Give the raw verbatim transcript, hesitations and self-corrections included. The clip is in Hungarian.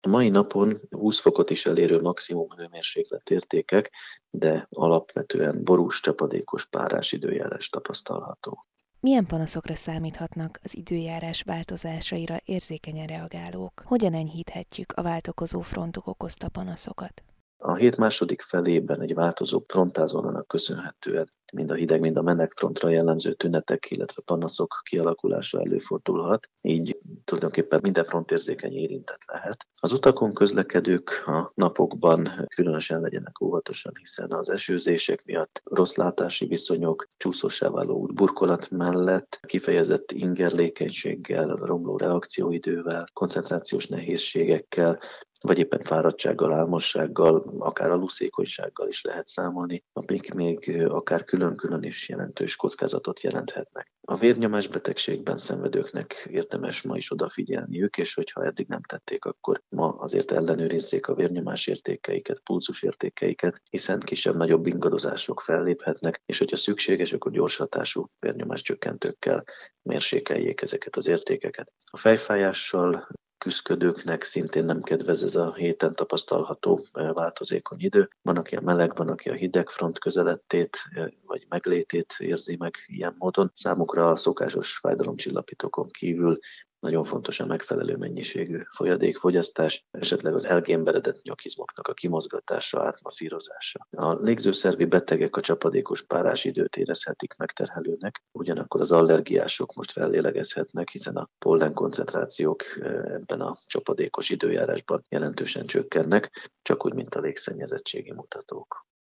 A mai napon húsz fokot is elérő maximum hőmérséklet-értékek, de alapvetően borús, csapadékos, párás időjárás tapasztalható. Milyen panaszokra számíthatnak az időjárás változásaira érzékenyen reagálók? Hogyan enyhíthetjük a váltakozó frontok okozta panaszokat? A hét második felében egy változó frontázónának köszönhetően mind a hideg, mind a meleg frontra jellemző tünetek, illetve panaszok kialakulása előfordulhat, így tulajdonképpen minden front érzékeny érintett lehet. Az utakon közlekedők a napokban különösen legyenek óvatosan, hiszen az esőzések miatt rossz látási viszonyok, csúszósá váló útburkolat mellett kifejezett ingerlékenységgel, romló reakcióidővel, koncentrációs nehézségekkel, vagy éppen fáradtsággal, álmossággal, akár aluszékonysággal is lehet számolni, amik még akár külön-külön is jelentős kockázatot jelenthetnek. A vérnyomás betegségben szenvedőknek érdemes ma is odafigyelniük, és hogyha eddig nem tették, akkor ma azért ellenőrizzék a vérnyomás értékeiket, pulzus értékeiket, hiszen kisebb-nagyobb ingadozások felléphetnek, és hogyha szükséges, akkor gyors hatású vérnyomás csökkentőkkel mérsékeljék ezeket az értékeket. A fejfájással küszködőknek szintén nem kedvez ez a héten tapasztalható változékony idő. Van, aki a meleg, van, aki a hideg front közelettét vagy meglétét érzi meg ilyen módon. Számukra a szokásos fájdalomcsillapítókon kívül nagyon fontos a megfelelő mennyiségű folyadékfogyasztás, esetleg az elgémberedett nyakizmoknak a kimozgatása, átmasszírozása. A légzőszervi betegek a csapadékos párás időt érezhetik megterhelőnek, ugyanakkor az allergiások most fellélegezhetnek, hiszen a pollen koncentrációk ebben a csapadékos időjárásban jelentősen csökkennek, csak úgy, mint a légszennyezettségi mutatók.